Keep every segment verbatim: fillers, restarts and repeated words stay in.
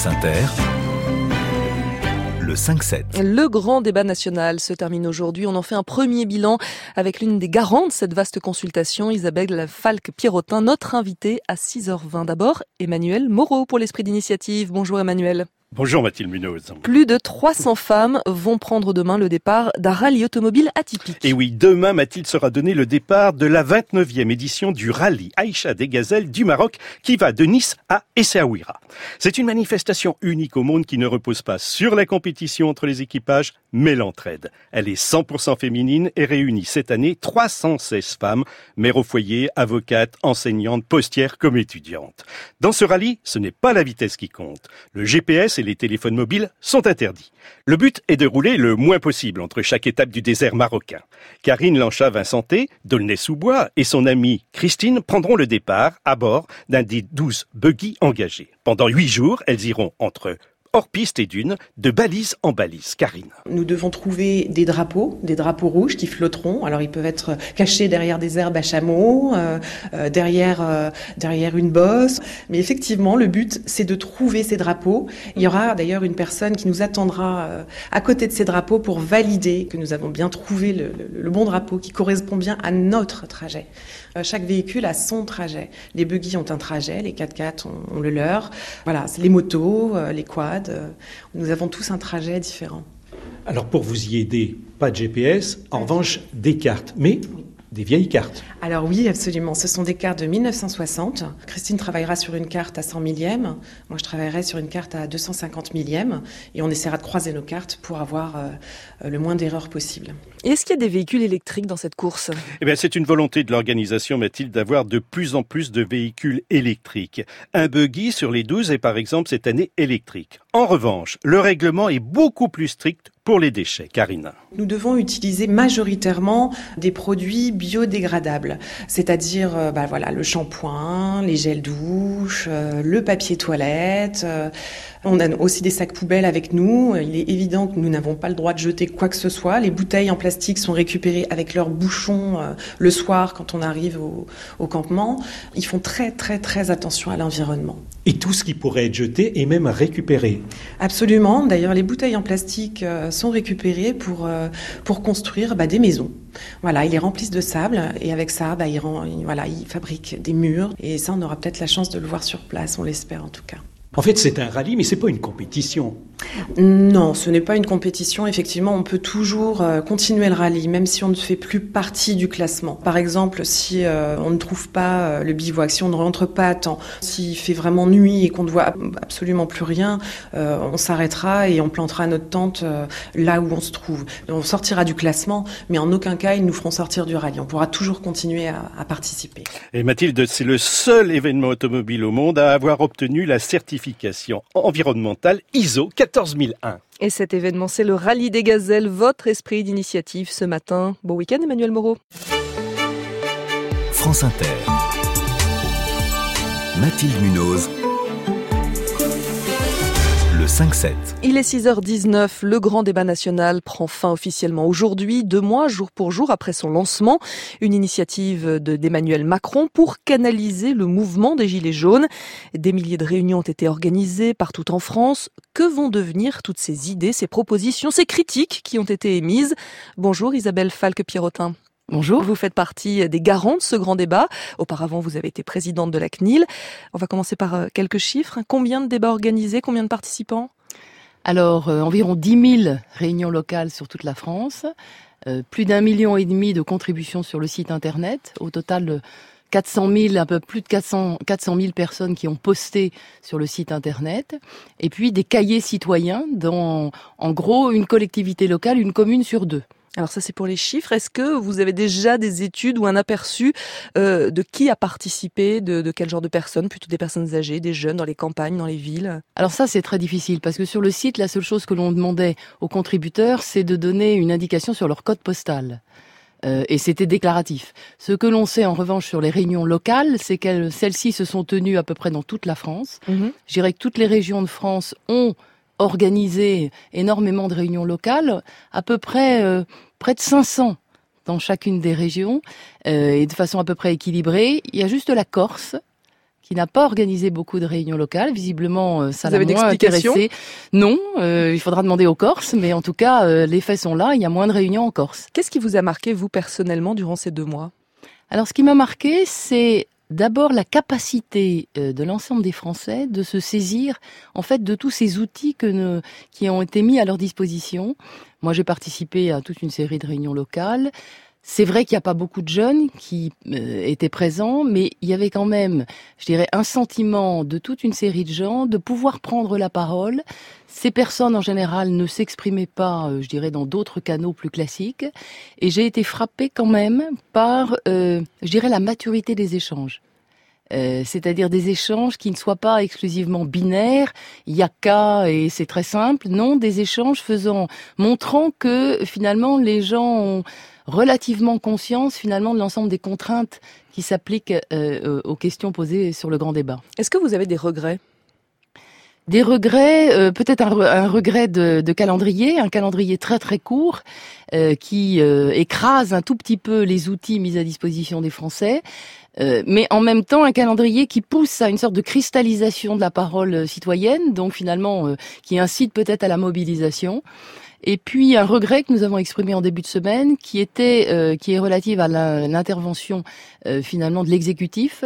Inter, le cinq sept. Le grand débat national se termine aujourd'hui. On en fait un premier bilan avec l'une des garantes de cette vaste consultation, Isabelle Falque-Pierrotin, notre invitée à six heures vingt. D'abord, Emmanuel Moreau pour l'Esprit d'initiative. Bonjour Emmanuel. Bonjour Mathilde Munoz. Plus de trois cents femmes vont prendre demain le départ d'un rallye automobile atypique. Et oui, demain, Mathilde, sera donné le départ de la vingt-neuvième édition du rallye Aïcha des Gazelles du Maroc qui va de Nice à Essaouira. C'est une manifestation unique au monde qui ne repose pas sur la compétition entre les équipages, mais l'entraide. Elle est cent pour cent féminine et réunit cette année trois cent seize femmes, mères au foyer, avocates, enseignantes, postières comme étudiantes. Dans ce rallye, ce n'est pas la vitesse qui compte. Le G P S et les téléphones mobiles sont interdits. Le but est de rouler le moins possible entre chaque étape du désert marocain. Karine Lanchat-Vincenté, d'Aulnay-sous-Bois, et son amie Christine prendront le départ à bord d'un des douze buggy engagés. Pendant huit jours, elles iront entre hors piste et dunes, de balise en balise. Karine. Nous devons trouver des drapeaux, des drapeaux rouges qui flotteront. Alors ils peuvent être cachés derrière des herbes à chameau, euh, euh, derrière euh, derrière une bosse. Mais effectivement, le but, c'est de trouver ces drapeaux. Il y aura d'ailleurs une personne qui nous attendra euh, à côté de ces drapeaux pour valider que nous avons bien trouvé le, le, le bon drapeau qui correspond bien à notre trajet. Euh, chaque véhicule a son trajet. Les buggy ont un trajet, les quatre-quatre ont, ont le leur. Voilà, c'est les motos, euh, les quads. Nous avons tous un trajet différent. Alors pour vous y aider, pas de G P S, en revanche des cartes, mais des vieilles cartes. Alors oui, absolument. Ce sont des cartes de mille neuf cent soixante. Christine travaillera sur une carte à cent millième. Moi, je travaillerai sur une carte à deux cent cinquante millième. Et on essaiera de croiser nos cartes pour avoir euh, le moins d'erreurs possible. Et est-ce qu'il y a des véhicules électriques dans cette course ? Eh bien, c'est une volonté de l'organisation, Mathilde, d'avoir de plus en plus de véhicules électriques. Un buggy sur les douze est, par exemple, cette année électrique. En revanche, le règlement est beaucoup plus strict pour les déchets. Karine. Nous devons utiliser majoritairement des produits biodégradables, c'est-à-dire euh, bah, voilà, le shampoing, les gels douche, euh, le papier toilette. Euh, on a aussi des sacs poubelles avec nous. Il est évident que nous n'avons pas le droit de jeter quoi que ce soit. Les bouteilles en plastique sont récupérées avec leurs bouchons euh, le soir quand on arrive au, au campement. Ils font très très très attention à l'environnement. Et tout ce qui pourrait être jeté est même récupéré. Absolument. D'ailleurs, les bouteilles en plastique euh, sont récupérées pour euh, pour construire bah, des maisons. Voilà, ils les remplissent de sable et avec ça, bah, ils, rend, ils, voilà, ils fabriquent des murs. Et ça, on aura peut-être la chance de le voir sur place, on l'espère en tout cas. En fait, c'est un rallye, mais c'est pas une compétition. Non, ce n'est pas une compétition. Effectivement, on peut toujours euh, continuer le rallye, même si on ne fait plus partie du classement. Par exemple, si euh, on ne trouve pas euh, le bivouac, si on ne rentre pas à temps, s'il fait vraiment nuit et qu'on ne voit absolument plus rien, euh, on s'arrêtera et on plantera notre tente euh, là où on se trouve. On sortira du classement, mais en aucun cas, ils nous feront sortir du rallye. On pourra toujours continuer à, à participer. Et Mathilde, c'est le seul événement automobile au monde à avoir obtenu la certification environnementale I S O quatorze mille un. Et cet événement, c'est le rallye des Gazelles, votre esprit d'initiative ce matin. Bon week-end Emmanuel Moreau. France Inter. Mathilde Munoz. Le cinq sept. Il est six heures dix-neuf, le grand débat national prend fin officiellement aujourd'hui, deux mois jour pour jour après son lancement. Une initiative de, d'Emmanuel Macron pour canaliser le mouvement des Gilets jaunes. Des milliers de réunions ont été organisées partout en France. Que vont devenir toutes ces idées, ces propositions, ces critiques qui ont été émises ? Bonjour Isabelle Falque-Pierrotin. Bonjour. Vous faites partie des garants de ce grand débat. Auparavant, vous avez été présidente de la C N I L. On va commencer par quelques chiffres. Combien de débats organisés ? Combien de participants ? Alors, euh, environ dix mille réunions locales sur toute la France. Euh, plus d'un million et demi de contributions sur le site internet. Au total, quatre cent mille, un peu plus de quatre cents, quatre cent mille personnes qui ont posté sur le site internet. Et puis, des cahiers citoyens dans, en gros, une collectivité locale, une commune sur deux. Alors ça, c'est pour les chiffres. Est-ce que vous avez déjà des études ou un aperçu euh, de qui a participé, de, de quel genre de personnes, plutôt des personnes âgées, des jeunes, dans les campagnes, dans les villes ? Alors ça, c'est très difficile, parce que sur le site, la seule chose que l'on demandait aux contributeurs, c'est de donner une indication sur leur code postal. Euh, et c'était déclaratif. Ce que l'on sait en revanche sur les réunions locales, c'est que celles-ci se sont tenues à peu près dans toute la France. Mmh. Je dirais que toutes les régions de France ont organisé énormément de réunions locales, à peu près euh, près de cinq cents dans chacune des régions, euh, et de façon à peu près équilibrée. Il y a juste la Corse qui n'a pas organisé beaucoup de réunions locales. Visiblement, euh, ça Vous l'a avez une moins explication ? intéressé. Non, euh, il faudra demander aux Corses, mais en tout cas, euh, les faits sont là, il y a moins de réunions en Corse. Qu'est-ce qui vous a marqué, vous, personnellement, durant ces deux mois ? Alors, ce qui m'a marqué, c'est d'abord la capacité euh, de l'ensemble des Français de se saisir, en fait, de tous ces outils que ne, qui ont été mis à leur disposition. Moi, j'ai participé à toute une série de réunions locales. C'est vrai qu'il n'y a pas beaucoup de jeunes qui euh, étaient présents, mais il y avait quand même, je dirais, un sentiment de toute une série de gens de pouvoir prendre la parole. Ces personnes, en général, ne s'exprimaient pas, euh, je dirais, dans d'autres canaux plus classiques. Et j'ai été frappée quand même par, euh, je dirais, la maturité des échanges. Euh, c'est-à-dire des échanges qui ne soient pas exclusivement binaires, il y a qu'à et c'est très simple. Non, des échanges faisant, montrant que finalement les gens ont relativement conscience finalement de l'ensemble des contraintes qui s'appliquent euh, aux questions posées sur le grand débat. Est-ce que vous avez des regrets ? Des regrets, euh, peut-être un, un regret de, de calendrier, un calendrier très très court euh, qui euh, écrase un tout petit peu les outils mis à disposition des Français, euh, mais en même temps un calendrier qui pousse à une sorte de cristallisation de la parole citoyenne, donc finalement euh, qui incite peut-être à la mobilisation. Et puis un regret que nous avons exprimé en début de semaine, qui était, euh, qui est relative à la, l'intervention euh, finalement de l'exécutif.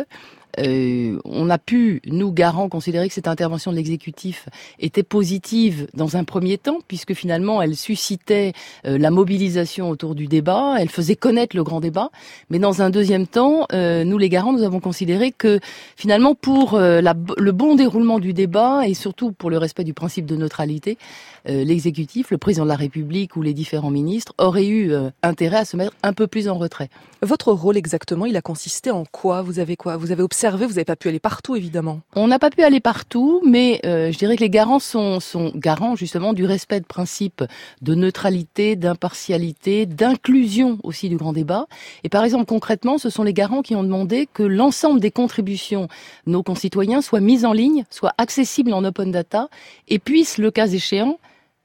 Euh, on a pu, nous, garants, considérer que cette intervention de l'exécutif était positive dans un premier temps, puisque finalement elle suscitait euh, la mobilisation autour du débat, elle faisait connaître le grand débat. Mais dans un deuxième temps, euh, nous les garants, nous avons considéré que finalement pour euh, la, le bon déroulement du débat et surtout pour le respect du principe de neutralité, euh, l'exécutif, le président de la République ou les différents ministres auraient eu euh, intérêt à se mettre un peu plus en retrait. Votre rôle exactement, il a consisté en quoi ? Vous avez quoi ? Vous avez observé, vous n'avez pas pu aller partout évidemment. On n'a pas pu aller partout, mais euh, je dirais que les garants sont, sont garants justement du respect de principes de neutralité, d'impartialité, d'inclusion aussi du grand débat. Et par exemple, concrètement, ce sont les garants qui ont demandé que l'ensemble des contributions de nos concitoyens soient mises en ligne, soient accessibles en open data et puissent, le cas échéant,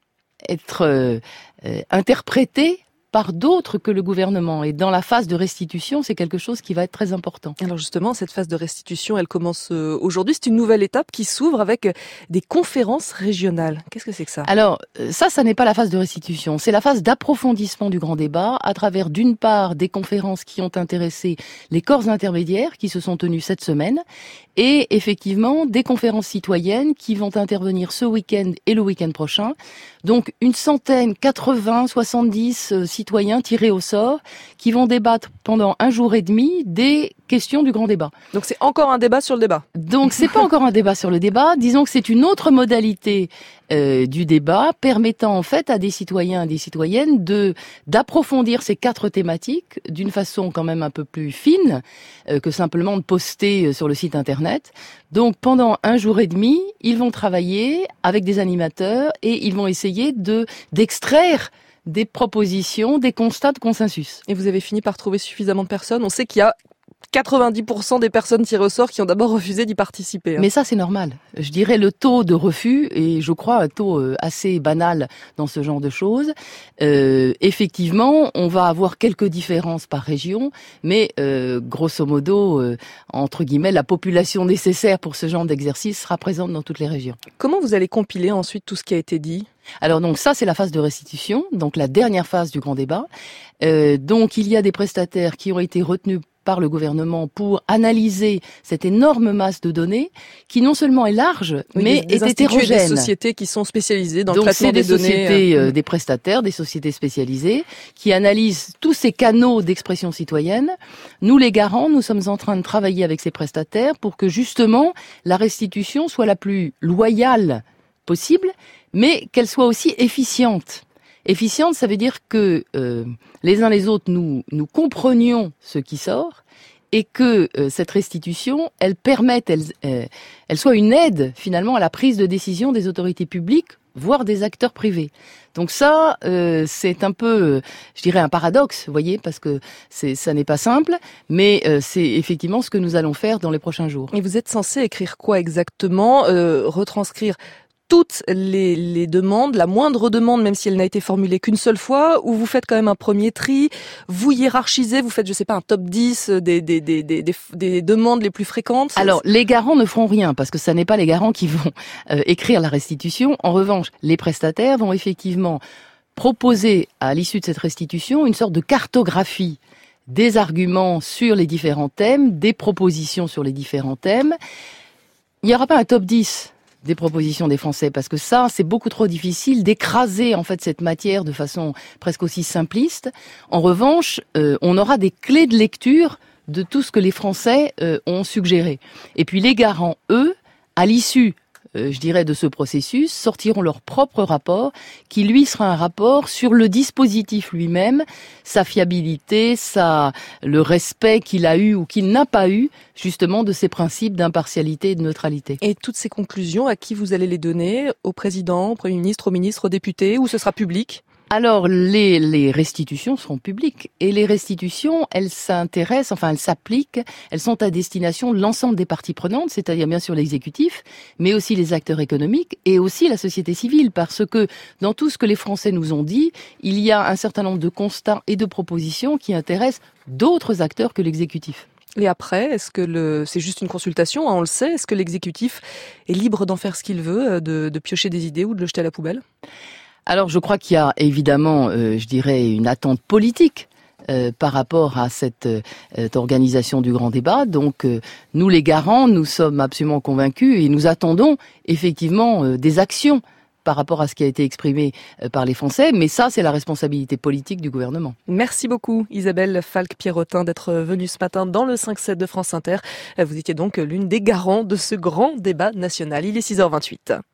être euh, euh, interprétées par d'autres que le gouvernement. Et dans la phase de restitution, c'est quelque chose qui va être très important. Alors justement, cette phase de restitution, elle commence aujourd'hui. C'est une nouvelle étape qui s'ouvre avec des conférences régionales. Qu'est-ce que c'est que ça ? Alors, ça, ça n'est pas la phase de restitution. C'est la phase d'approfondissement du grand débat à travers, d'une part, des conférences qui ont intéressé les corps intermédiaires qui se sont tenues cette semaine et effectivement des conférences citoyennes qui vont intervenir ce week-end et le week-end prochain. Donc, une centaine, quatre-vingts, soixante-dix citoyens tirés au sort qui vont débattre pendant un jour et demi des questions du grand débat. Donc c'est encore un débat sur le débat. Donc c'est pas encore un débat sur le débat, disons que c'est une autre modalité euh, du débat permettant en fait à des citoyens et des citoyennes de d'approfondir ces quatre thématiques d'une façon quand même un peu plus fine euh, que simplement de poster sur le site internet. Donc pendant un jour et demi, ils vont travailler avec des animateurs et ils vont essayer de d'extraire des propositions, des constats de consensus. Et vous avez fini par trouver suffisamment de personnes. On sait qu'il y a quatre-vingt-dix pour cent des personnes tirées au sort qui ont d'abord refusé d'y participer. Hein. Mais ça, c'est normal. Je dirais le taux de refus, et je crois un taux assez banal dans ce genre de choses. Euh, effectivement, on va avoir quelques différences par région, mais euh, grosso modo, euh, entre guillemets, la population nécessaire pour ce genre d'exercice sera présente dans toutes les régions. Comment vous allez compiler ensuite tout ce qui a été dit ? Alors donc ça, c'est la phase de restitution, donc la dernière phase du grand débat. Euh, donc il y a des prestataires qui ont été retenus par le gouvernement pour analyser cette énorme masse de données qui non seulement est large, oui, mais des, des est hétérogène. Des sociétés qui sont spécialisées dans Donc, le traitement des, des données. Donc c'est des sociétés, euh, des prestataires, des sociétés spécialisées qui analysent tous ces canaux d'expression citoyenne. Nous, les garants, nous sommes en train de travailler avec ces prestataires pour que justement la restitution soit la plus loyale possible, mais qu'elle soit aussi efficiente. Efficiente, ça veut dire que euh, les uns les autres, nous nous comprenions ce qui sort et que euh, cette restitution, elle permette, elle, euh, elle soit une aide finalement à la prise de décision des autorités publiques, voire des acteurs privés. Donc ça, euh, c'est un peu, euh, je dirais, un paradoxe, vous voyez, parce que c'est, ça n'est pas simple, mais euh, c'est effectivement ce que nous allons faire dans les prochains jours. Et vous êtes censé écrire quoi exactement ? euh, Retranscrire toutes les, les demandes, la moindre demande, même si elle n'a été formulée qu'une seule fois, ou vous faites quand même un premier tri, vous hiérarchisez, vous faites, je sais pas, un top dix des, des, des, des, des, des demandes les plus fréquentes? Alors, les garants ne feront rien, parce que ça n'est pas les garants qui vont euh, écrire la restitution. En revanche, les prestataires vont effectivement proposer, à l'issue de cette restitution, une sorte de cartographie des arguments sur les différents thèmes, des propositions sur les différents thèmes. Il n'y aura pas un top dix des propositions des Français, parce que ça, c'est beaucoup trop difficile d'écraser en fait cette matière de façon presque aussi simpliste. En revanche, euh, on aura des clés de lecture de tout ce que les Français euh, ont suggéré. Et puis les garants, eux, à l'issue, euh, je dirais, de ce processus, sortiront leur propre rapport, qui lui sera un rapport sur le dispositif lui-même, sa fiabilité, sa, le respect qu'il a eu ou qu'il n'a pas eu, justement, de ces principes d'impartialité et de neutralité. Et toutes ces conclusions, à qui vous allez les donner? Au président, au Premier ministre, au ministre, aux députés, ou ce sera public? Alors, les, les restitutions seront publiques. Et les restitutions, elles s'intéressent, enfin, elles s'appliquent, elles sont à destination de l'ensemble des parties prenantes, c'est-à-dire bien sûr l'exécutif, mais aussi les acteurs économiques et aussi la société civile, parce que dans tout ce que les Français nous ont dit, il y a un certain nombre de constats et de propositions qui intéressent d'autres acteurs que l'exécutif. Et après, est-ce que le, c'est juste une consultation, hein, on le sait, est-ce que l'exécutif est libre d'en faire ce qu'il veut, de, de piocher des idées ou de le jeter à la poubelle? Alors, je crois qu'il y a évidemment, euh, je dirais, une attente politique euh, par rapport à cette, euh, cette organisation du grand débat. Donc, euh, nous, les garants, nous sommes absolument convaincus et nous attendons effectivement euh, des actions par rapport à ce qui a été exprimé euh, par les Français. Mais ça, c'est la responsabilité politique du gouvernement. Merci beaucoup, Isabelle Falque-Pierrotin, d'être venue ce matin dans le cinq sept de France Inter. Vous étiez donc l'une des garants de ce grand débat national. Il est six heures vingt-huit.